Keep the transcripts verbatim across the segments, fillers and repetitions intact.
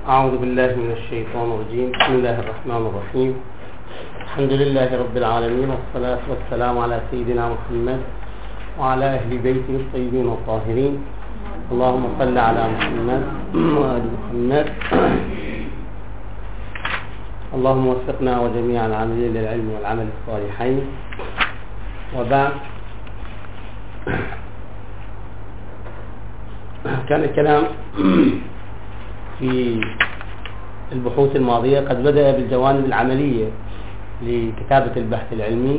أعوذ بالله من الشيطان الرجيم. بسم الله الرحمن الرحيم. الحمد لله رب العالمين، والصلاة والسلام على سيدنا محمد وعلى أهل بيته الطيبين الطاهرين. اللهم صل على محمد وآل محمد. اللهم وفقنا وجميع العاملين للعلم والعمل الصالحين. وبعد، كان الكلام في البحوث الماضية قد بدأ بالجوانب العملية لكتابة البحث العلمي،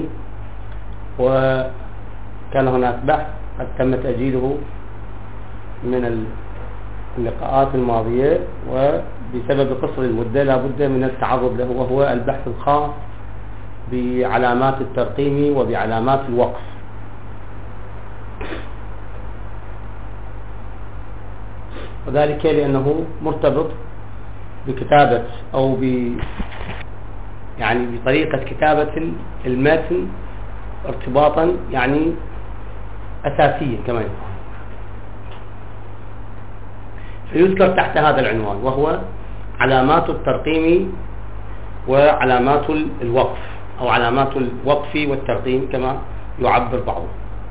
وكان هناك بحث قد تم تأجيله من اللقاءات الماضية، وبسبب قصر المدة لا بد من التعرض له، وهو البحث الخاص بعلامات الترقيم وبعلامات الوقف. وذلك لأنه مرتبط بكتابة أو ب يعني بطريقة كتابة المتن ارتباطا يعني أساسيا كما يقال. فيذكر تحت هذا العنوان، وهو علامات الترقيم وعلامات الوقف، أو علامات الوقف والترقيم كما يعبر بعضهم.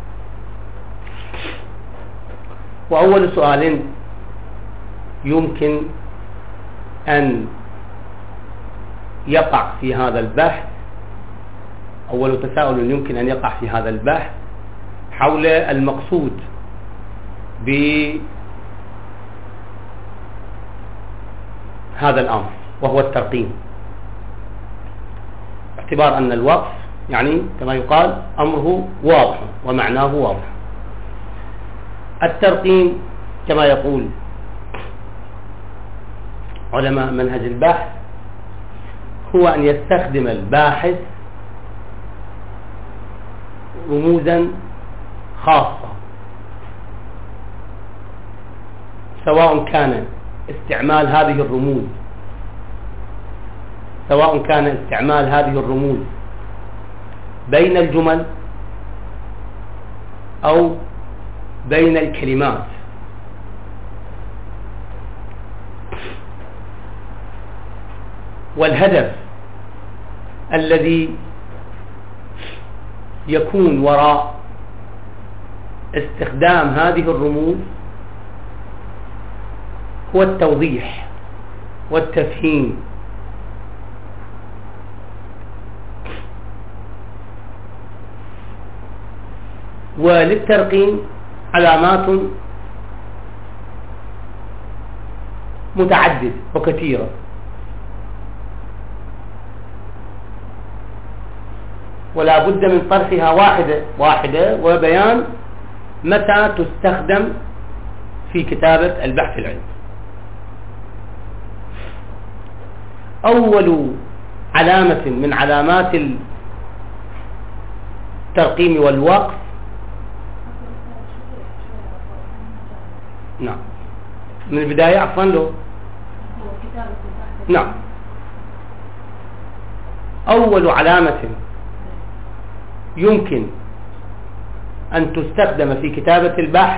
وأول سؤال يمكن أن يقع في هذا البحث أول تساؤل يمكن أن يقع في هذا البحث حول المقصود بهذا الأمر، وهو الترقيم، باعتبار أن الوقف يعني كما يقال أمره واضح ومعناه واضح. الترقيم كما يقول علماء منهج البحث هو أن يستخدم الباحث رموزا خاصة، سواء كان استعمال هذه الرموز سواء كان استعمال هذه الرموز بين الجمل أو بين الكلمات. والهدف الذي يكون وراء استخدام هذه الرموز هو التوضيح والتفهيم. وللترقيم علامات متعددة وكثيرة، ولا بد من طرحها واحدة واحدة وبيان متى تستخدم في كتابة البحث العلمي. أول علامة من علامات الترقيم والوقف نعم من البداية عفوا له نعم أول علامة يمكن أن تستخدم في كتابة البحث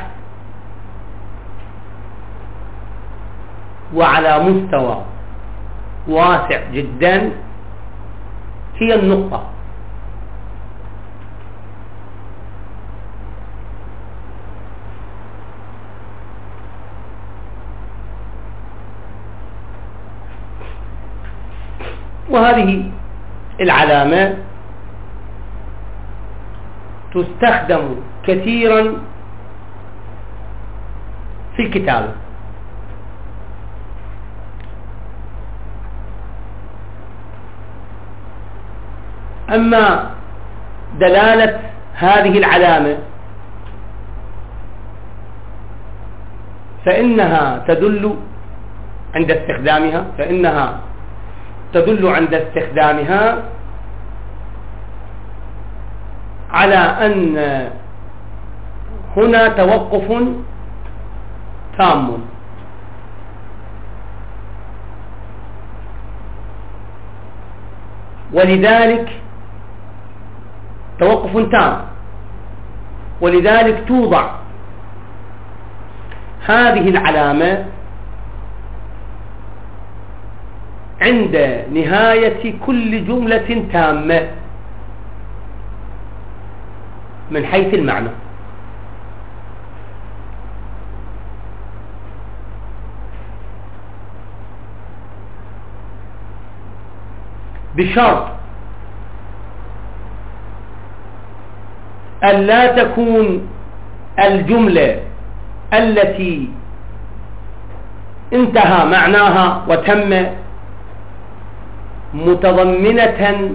وعلى مستوى واسع جدا هي النقطة. وهذه العلامة تستخدم كثيرا في الكتابة. أما دلالة هذه العلامة فإنها تدل عند استخدامها فإنها تدل عند استخدامها على أن هنا توقف تام، ولذلك توقف تام ولذلك توضع هذه العلامة عند نهاية كل جملة تامة من حيث المعنى، بشرط أن لا تكون الجملة التي انتهى معناها وتم متضمنة،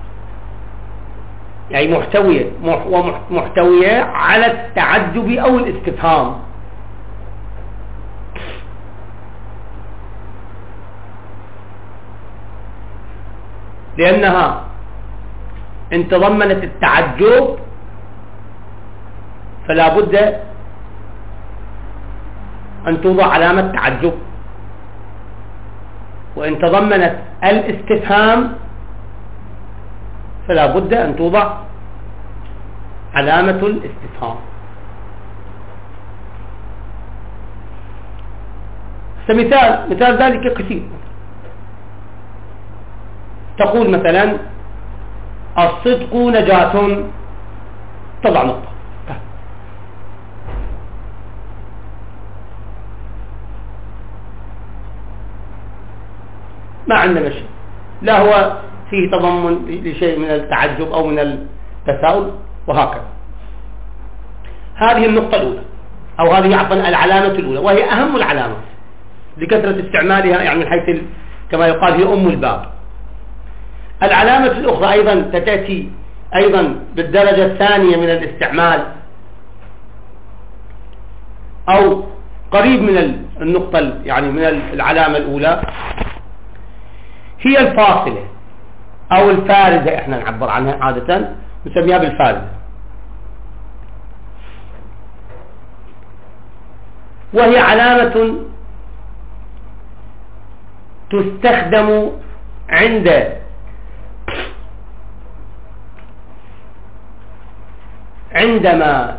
يعني محتوية ومحتوية على التعجب أو الاستفهام، لأنها إن تضمنت التعجب فلا بد أن توضع علامة تعجب، وإن تضمنت الاستفهام فلا بد أن توضع علامة الاستفهام. مثال مثال ذلك كثير. تقول مثلا الصدق نجاة، تضع نقطة، ما عندنا شيء، لا هو فيه تضمن لشيء من التعجب أو من التساؤل وهكذا. هذه النقطة الأولى، أو هذه عفوا العلامة الأولى، وهي أهم العلامات لكثرة استعمالها، يعني من حيث كما يقال هي أم الباب. العلامة الأخرى أيضا تأتي أيضا بالدرجة الثانية من الاستعمال، أو قريب من النقطة يعني من العلامة الأولى، هي الفاصلة أو الفارزة، إحنا نعبر عنها عادة نسميها بالفارزة، وهي علامة تستخدم عند عندما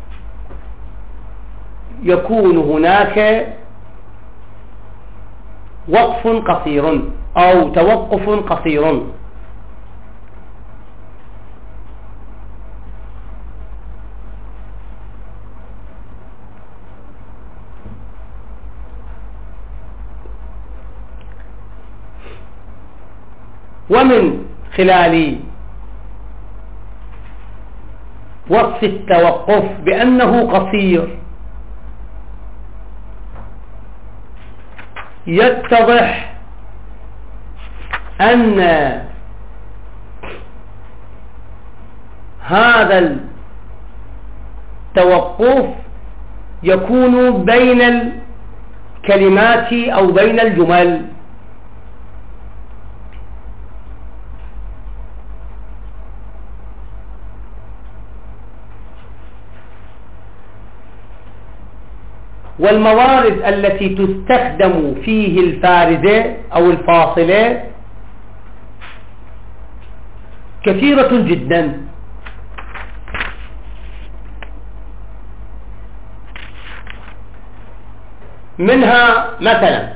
يكون هناك وقف قصير أو توقف قصير، ومن خلال وصف التوقف بأنه قصير يتضح أن هذا التوقف يكون بين الكلمات أو بين الجمل، والموارد التي تستخدم فيه الفارزة أو الفاصلة كثيرة جدا. منها مثلا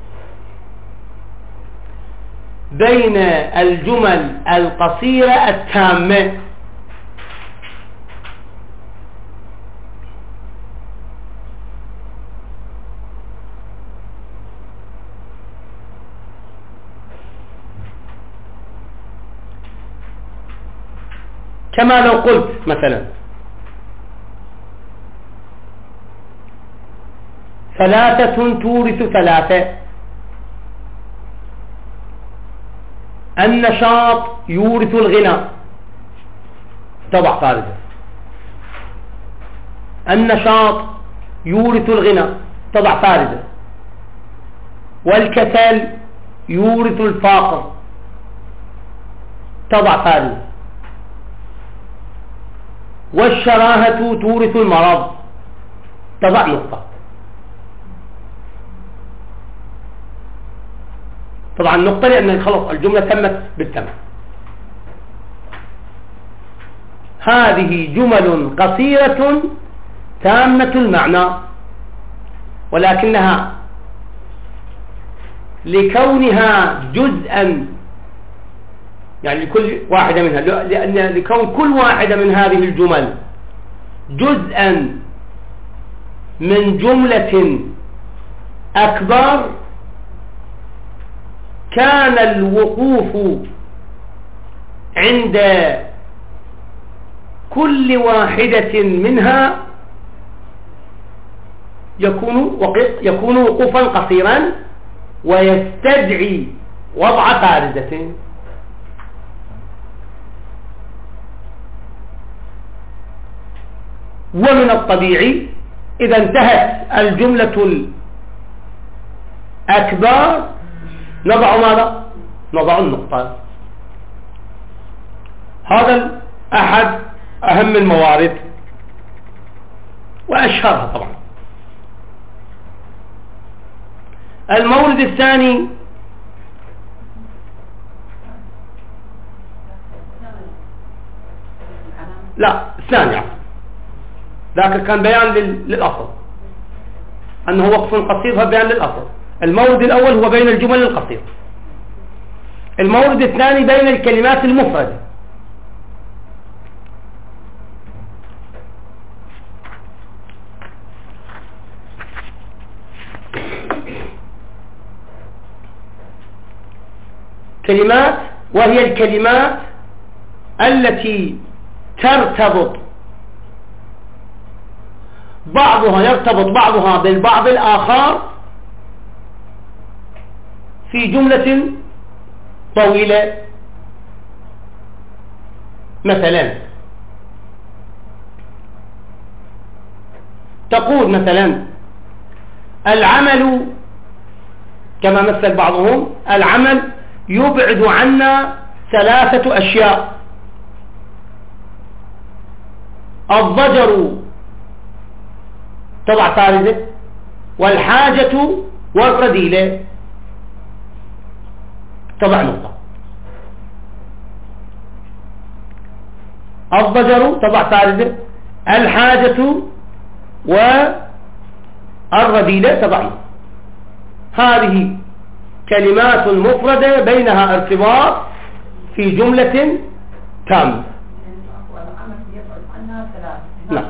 بين الجمل القصيرة التامة، كما لو قلت مثلا ثلاثة تورث ثلاثة، النشاط يورث الغنى، تضع فارزة، النشاط يورث الغنى، تضع فارزة، والكسل يورث الفقر، تضع فارزة، والشراهة تورث المرض، تضع نقطة. طبعا نقطة لأن خلاص الجملة تمت بالتمام. هذه جمل قصيرة تامة المعنى، ولكنها لكونها جزءا، يعني لكل واحدة منها، لأن لكون كل واحدة من هذه الجمل جزءا من جملة أكبر، كان الوقوف عند كل واحدة منها يكون يكون وقوفا قصيرا ويستدعي وضع فارزة. ومن الطبيعي إذا انتهت الجملة الأكبر نضع ماذا؟ نضع النقطة. هذا أحد أهم الموارد وأشهرها طبعا. المورد الثاني لا الثاني ذاك كان بيان للأصل أنه وقف قصير، فبيان للأصل. المورد الأول هو بين الجمل القصيرة. المورد الثاني بين الكلمات المفردة. كلمات، وهي الكلمات التي ترتبط بعضها يرتبط بعضها بالبعض الآخر في جملة طويلة. مثلا تقول مثلا العمل، كما مثل بعضهم، العمل يبعد عنا ثلاثة أشياء: الضجر تضع فارزة، والحاجة والرذيلة تضع نقطة. الضجر تضع فارزة، الحاجة والرذيلة تضع نقطة. هذه كلمات مفردة بينها ارتباط في جملة كاملة. نعم،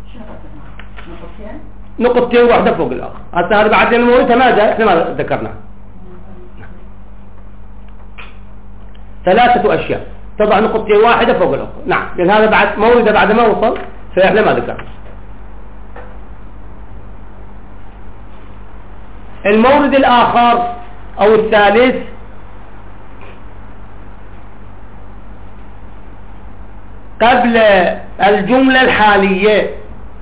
نقطتين واحدة فوق الآخر. هذا هذا بعد لأن مورثها ما جاء، احنا ما ذكرناه. ثلاثة أشياء تضع نقطتين واحدة فوق الأخرى. نعم، لأن هذا بعد مورثه بعد ما وصل، فإحنا ما ذكرنا. المورد الآخر أو الثالث قبل الجملة الحالية،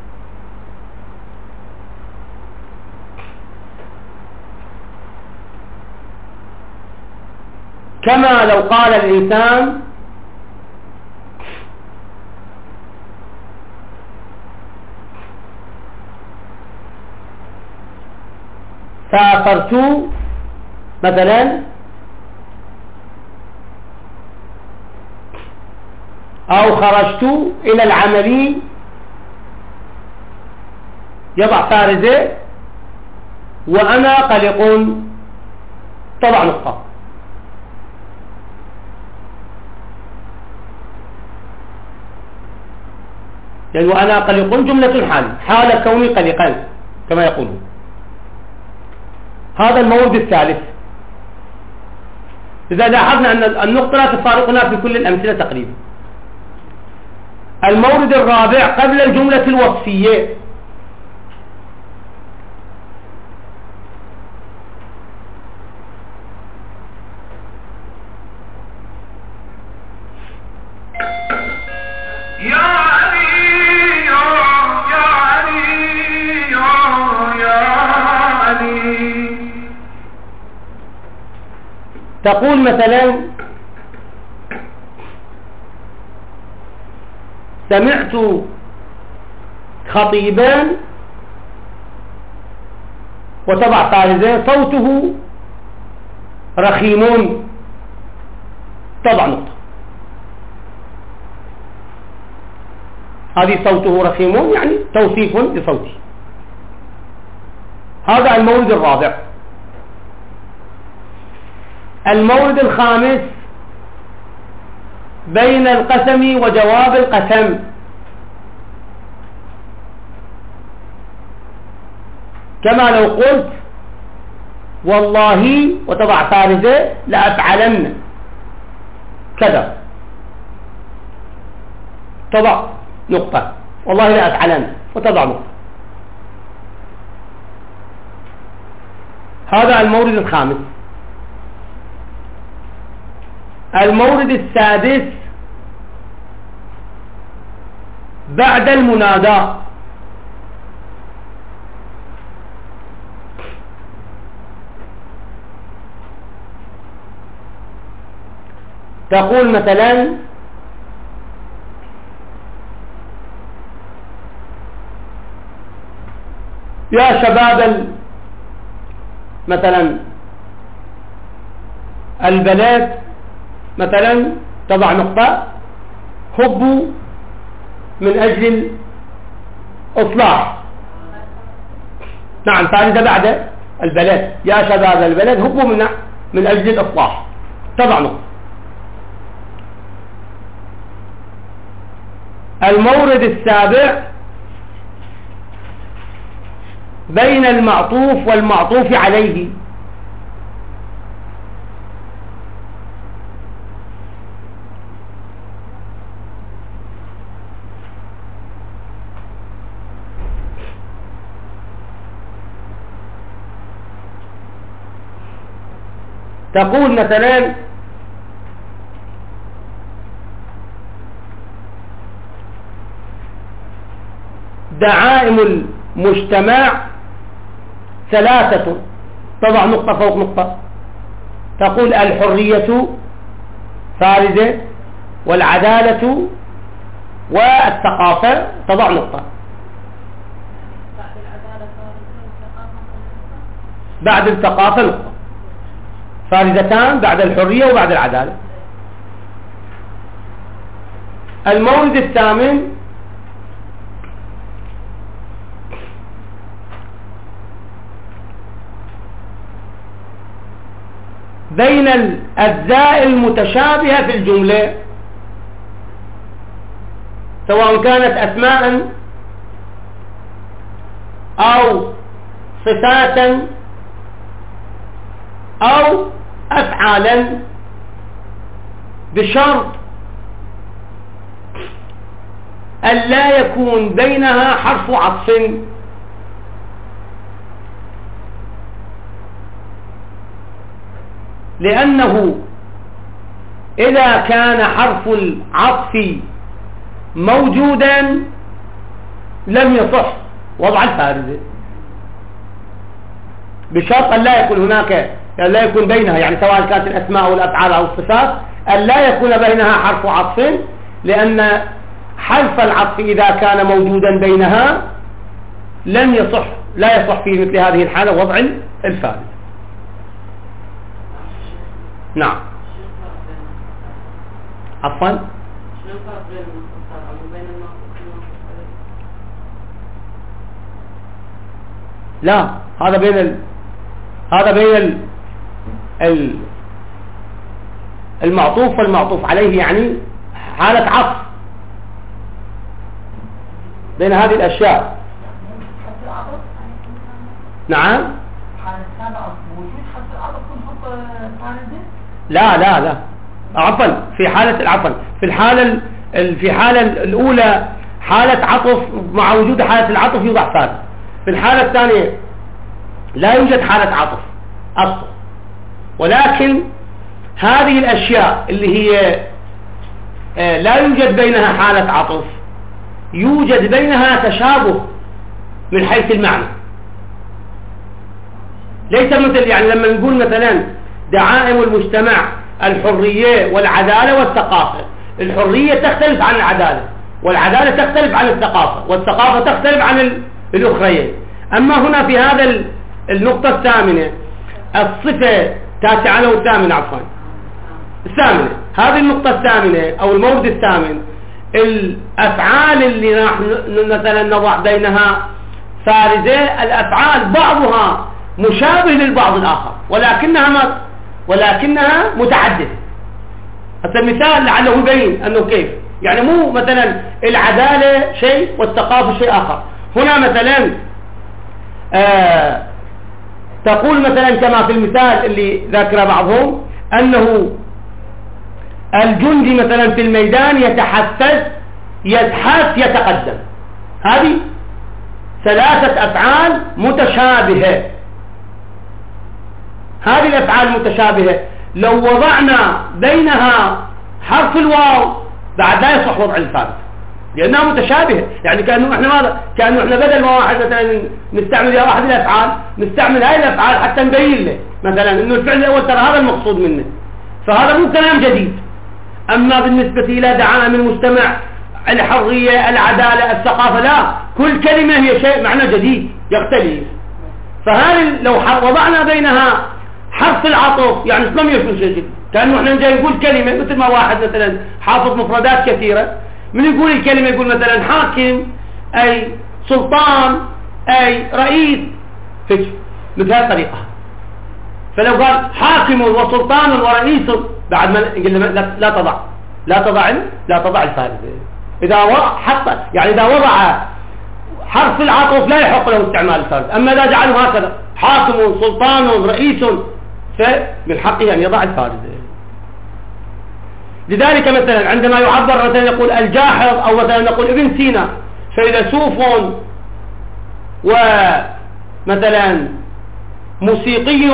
كما لو قال الإنسان سافرت مثلا، أو خرجت إلى العمل، يضع فارزة، وأنا قلق طبع نقطة. يعني وأنا قلق جملة حال حال كوني قلقا كما يقولون. هذا المورد الثالث. إذا لاحظنا أن النقطة لا تفارقنا في كل الأمثلة تقريبا. المورد الرابع قبل الجملة الوصفية، تقول مثلا سمعت خطيبا وتضع فارزة، صوته رخيم تضع نقطة. هذه صوته رخيم يعني توصيف لصوته. هذا المورد الرابع. المورد الخامس بين القسم وجواب القسم. كما لو قلت والله وتضع فارزة لأفعلن كذا، تضع نقطة، والله لأفعلن وتضع نقطة. هذا المورد الخامس. المورد السادس بعد المنادى. تقول مثلا يا شباب مثلا البلد مثلا، تضع نقطة، هبوا من أجل الإصلاح. نعم، فارزة بعد البلد، يا شباب البلد هبوا من من أجل الإصلاح، تضع نقطة. المورد السابع بين المعطوف والمعطوف عليه. تقول مثلا دعائم المجتمع ثلاثة، تضع نقطة فوق نقطة. تقول الحرية فارزة، والعدالة والثقافة، تضع نقطة. بعد الثقافة نقطة، فارزتان بعد الحرية وبعد العدالة. المورد الثامن بين الأجزاء المتشابهة في الجملة، سواء كانت أسماء أو صفات أو أفعالا، بشرط أن لا يكون بينها حرف عطف. لأنه إذا كان حرف العطف موجودا لم يصح وضع الفارزة، بشرط أن لا يكون هناك، أن لا يكون بينها، يعني سواء كانت الأسماء أو الأفعال أو الصفات، أن لا يكون بينها حرف عطف، لأن حرف العطف إذا كان موجودا بينها لم يصح، لا يصح في مثل هذه الحالة وضع الفارزة. نعم. عفوا، لا، هذا بين ال... هذا بين ال... ال... المعطوف والمعطوف عليه، يعني حالة عطف بين هذه الأشياء. نعم. لا لا لا، عفوا، في حالة العفو في الحالة في حالة الأولى حالة عطف، مع وجود حالة العطف يوضع فارز. في الحالة الثانية لا يوجد حالة عطف أصلا، ولكن هذه الأشياء اللي هي لا يوجد بينها حالة عطف، يوجد بينها تشابه من حيث المعنى. ليس مثل، يعني لما نقول مثلا دعائم المجتمع الحرية والعدالة والثقافة، الحرية تختلف عن العدالة، والعدالة تختلف عن الثقافة، والثقافة تختلف عن الأخرين. أما هنا في هذا النقطة الثامنة، الصفة تاسعة أو الثامنة، عفوا الثامنة، هذه النقطة الثامنة أو المورد الثامن، الأفعال اللي راح مثلا نضع بينها فارزة، الأفعال بعضها مشابه للبعض الآخر، ولكنها ما ولكنها متعددة. هذا المثال لعله يبين أنه كيف، يعني مو مثلا العدالة شيء والثقافة شيء آخر. هنا مثلا آه تقول مثلا كما في المثال اللي ذكر بعضهم أنه الجندي مثلا في الميدان يتحفز يزحف يتقدم. هذه ثلاثة أفعال متشابهة. هذه الأفعال المتشابهة لو وضعنا بينها حرف الواو بعد لا يصح وضع الفارق لأنها متشابهة. يعني كأنه إحنا ماذا؟ كأنه إحنا بدل ما واحد مثلا نستعمل يا واحد الأفعال نستعمل هاي الأفعال حتى نبين له مثلا إنه الفعل الأول ترى هذا المقصود منه، فهذا مو كلام جديد. أما بالنسبة إلى دعائم المجتمع الحرية العدالة الثقافة لا، كل كلمة هي شيء معنى جديد يختلف. فهذه لو وضعنا بينها حرف العطف يعني لم يكن شيء جديد، كأنه احنا جاي نقول كلمة مثل ما واحد مثلا حافظ مفردات كثيرة من يقول الكلمة يقول مثلا حاكم أي سلطان أي رئيس فيش مثل هذه الطريقة. فلو قال حاكم وسلطان ورئيس بعد ما قلنا لا, لا تضع لا تضع لا تضع الفارق. إذا وضع حط يعني إذا وضع حرف العطف لا يحق له استعمال الفارق. أما إذا جعله هكذا حاكم سلطان رئيس فمن حقه أن يضع الفارق. لذلك مثلا عندما يعبر مثلا يقول الجاحظ أو مثلا نقول ابن سينا فيلسوف ومثلا موسيقي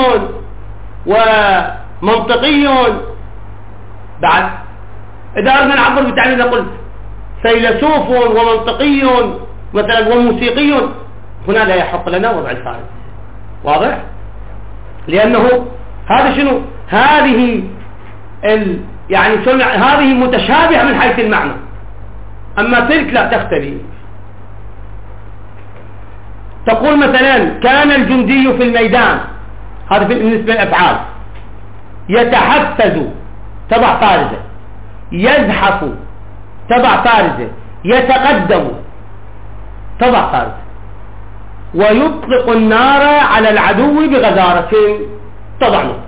ومنطقي. بعد إذا أردنا نعبر بالتعبير نقول فيلسوف ومنطقي مثلا وموسيقي، هنا لا يحق لنا وضع الفارق. واضح؟ لأنه هذا شنو؟ هذه ال يعني شنو هذه متشابهة من حيث المعنى، أما تلك لا تختلف. تقول مثلا كان الجندي في الميدان، هذا بالنسبة للأفعال، يتحفز تبع فارزة، يزحف تبع فارزة، يتقدم تبع فارزة، ويطلق النار على العدو بغزارة تضع نقطة.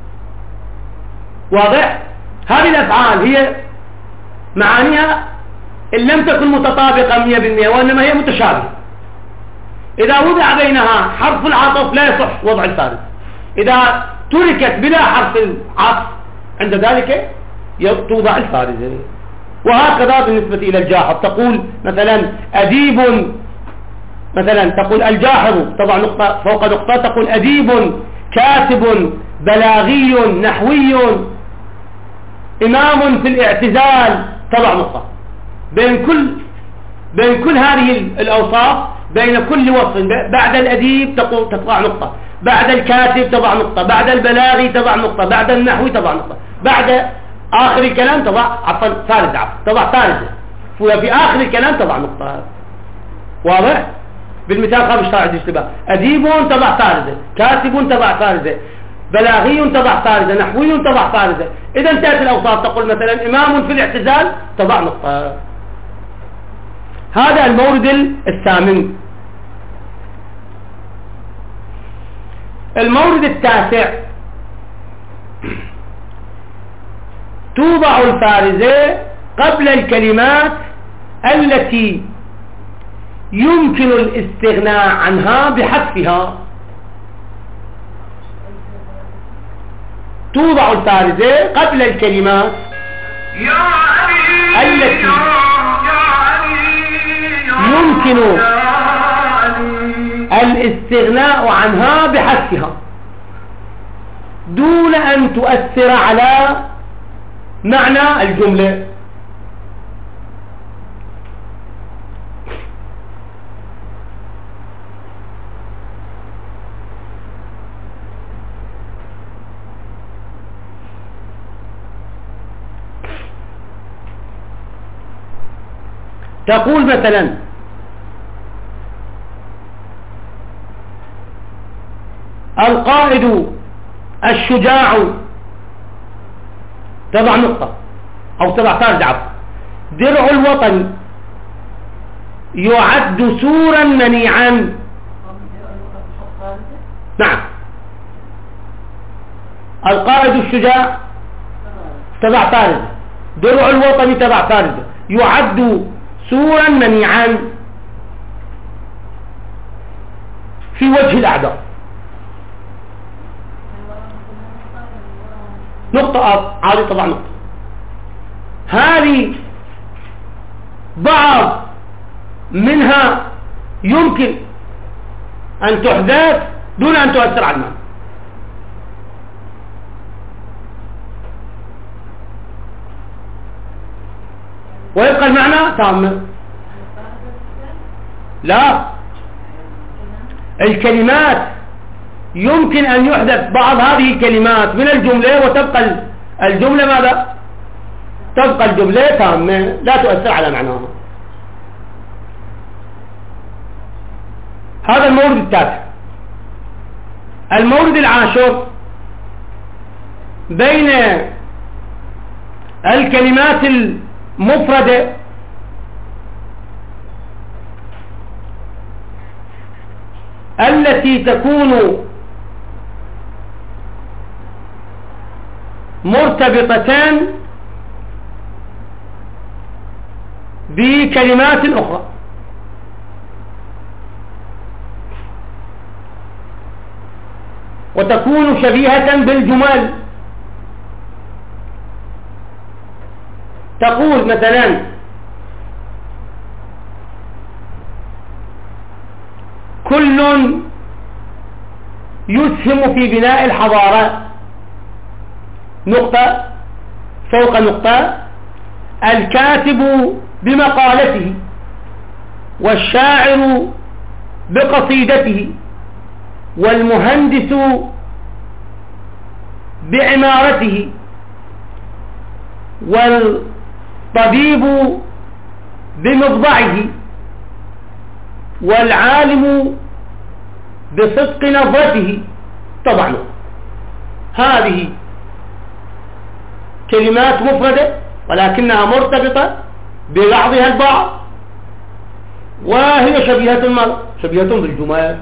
واضح؟ هذه الأفعال هي معانيها إن لم تكن متطابقة مئة بالمئة وإنما هي متشابهة. إذا وضع بينها حرف العطف لا يصح وضع الفارق. إذا تركت بلا حرف العطف عند ذلك توضع الفارق. وهكذا بالنسبة إلى الجاحظ تقول مثلا أديب، مثلا تقول الجاحظ طبعا نقطة فوق نقطة، تقول أديب كاتب بلاغي نحوي إمام في الاعتزال تضع نقطة. بين كل بين كل هذه الأوصاف بين كل وصف بعد الأديب تقول تضع نقطة، بعد الكاتب تضع نقطة، بعد البلاغي تضع نقطة، بعد النحوي تضع نقطة، بعد آخر الكلام تضع عفوا ثالث عفوا تضع ثالثة، وفي آخر الكلام تضع نقطة. واضح؟ بالمثال خامس شرع الاشتباه أديب تضع ثالثة، كاتب تضع ثالثة، بلاغي تضع ثالثة، نحوي تضع ثالثة. إذا انتهت الأوصاف تقول مثلا إمام في الاعتزال تضع نقطة. هذا المورد الثامن. المورد التاسع توضع الفارزة قبل الكلمات التي يمكن الاستغناء عنها بحذفها. توضع الفارزة قبل الكلمات التي يمكن الاستغناء عنها بحذفها دون أن تؤثر على معنى الجملة. تقول مثلا القائد الشجاع تضع نقطة أو تضع ثالث عفوا، درع الوطن يعد سورا منيعا. نعم القائد الشجاع تبع فارزة، درع الوطني تبع فارزة، يعد سورا منيعا في وجه الأعداء. نقطة عالية طبعا نقطة. هذه بعض منها يمكن أن تحدث دون أن تؤثر على المعنى. ويبقى المعنى تام. لا، الكلمات يمكن أن يحدث بعض هذه الكلمات من الجملة وتبقى الجملة ماذا؟ تبقى الجملة تامة لا تؤثر على معناها. هذا المورد التاسع. المورد العاشر بين الكلمات المفردة التي تكون مرتبطتان بكلمات أخرى. وتكون شبيهة بالجمل. تقول مثلا كل يسهم في بناء الحضارة، نقطة فوق نقطة، الكاتب بمقالته، والشاعر بقصيدته، والمهندس بعمارته، والطبيب بمضضعه، والعالم بصدق نظرته. طبعا هذه كلمات مفردة ولكنها مرتبطة ببعضها البعض، وهي شبيهة شبيهة بالجمل.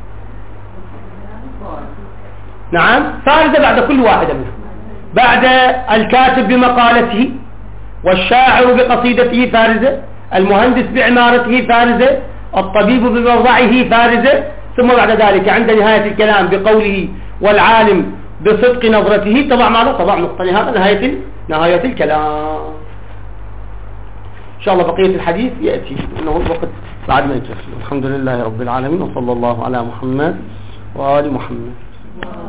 نعم، فارزة بعد كل واحدة منهم. بعد الكاتب بمقالته، والشاعر بقصيدته فارزة، المهندس بعمارته فارزة، الطبيب بموضعه فارزة، ثم بعد ذلك عند نهاية الكلام بقوله والعالم بصدق نظرته طبعا ماذا؟ طبعا نقطة. هذا نهاية نهاية الكلام. إن شاء الله بقية الحديث يأتي إنه الوقت بعد ما يكفي. الحمد لله رب العالمين، وصلى الله على محمد وآل محمد.